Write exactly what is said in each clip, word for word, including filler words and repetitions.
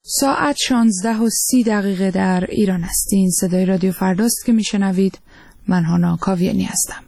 ساعت شانزده و سی دقیقه در ایران است. این صدای رادیو فرداست که میشنوید. من هانا کاویانی هستم.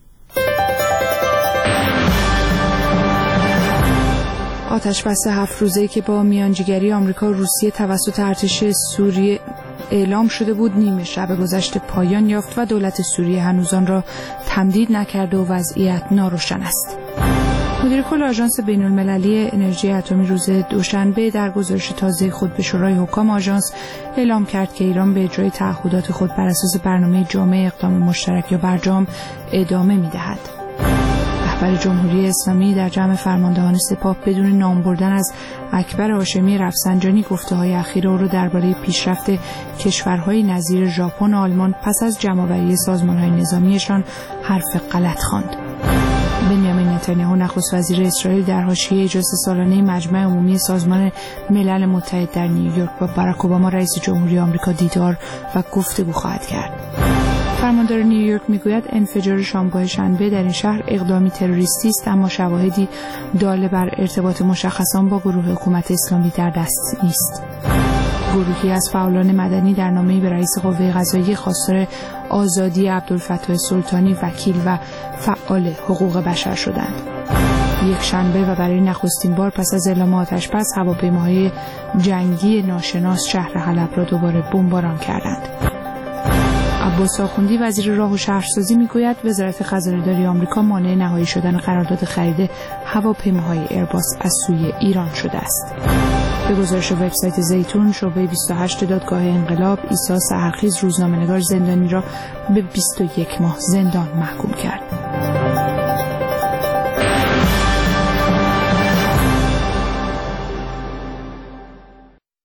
آتش‌بس هفت روزه‌ای که با میانجیگری آمریکا و روسیه توسط ارتش سوریه اعلام شده بود نیمه شب گذشته پایان یافت و دولت سوریه هنوز آن را تمدید نکرده و وضعیت ناروشن است. مدیر کل آژانس بین‌المللی انرژی اتمی روز دوشنبه در گزارش تازه خود به شورای حکام آژانس اعلام کرد که ایران به اجرای تعهدات خود بر اساس برنامه جامع اقدام مشترک یا برجام ادامه می‌دهد. رهبر جمهوری اسلامی در جمع فرماندهان سپاه بدون نام بردن از اکبر هاشمی رفسنجانی گفته‌های اخیر او را درباره پیشرفت کشورهای نظیر ژاپن و آلمان پس از جمع‌آوری سازمان‌های نظامیشان حرف غلط خواند. بنیامین نتانیاهو نخست وزیر اسرائیل در حاشیه اجلاس سالانه مجمع عمومی سازمان ملل متحد در نیویورک با باراک اوباما رئیس جمهوری آمریکا دیدار و گفتگو خواهد کرد. فرماندار نیویورک میگوید انفجار شامگاه شنبه در این شهر اقدامی تروریستی است، اما شواهدی دال بر ارتباط مشخصان با گروه حکومت اسلامی در دست نیست. گروهی از فعالان مدنی در نامه‌ای به رئیس قوه قضاییه خواستار آزادی عبدالفتاح سلطانی وکیل و فعال حقوق بشر شدند. یک شنبه و برای نخستین بار پس از اعلام آتش‌بس هواپیماهای جنگی ناشناس شهر حلب را دوباره بمباران کردند. عباس آخوندی وزیر راه و شهرسازی میگوید وزارت خزانه‌داری آمریکا مانع نهایی شدن قرارداد خرید هواپیماهای ایرباس از سوی ایران شده است. به گزارش وبسایت زیتون، شعبه بیست و هشت دادگاه انقلاب عیسی سحرخیز روزنامه‌نگار زندانی را به بیست و یک ماه زندان محکوم کرد.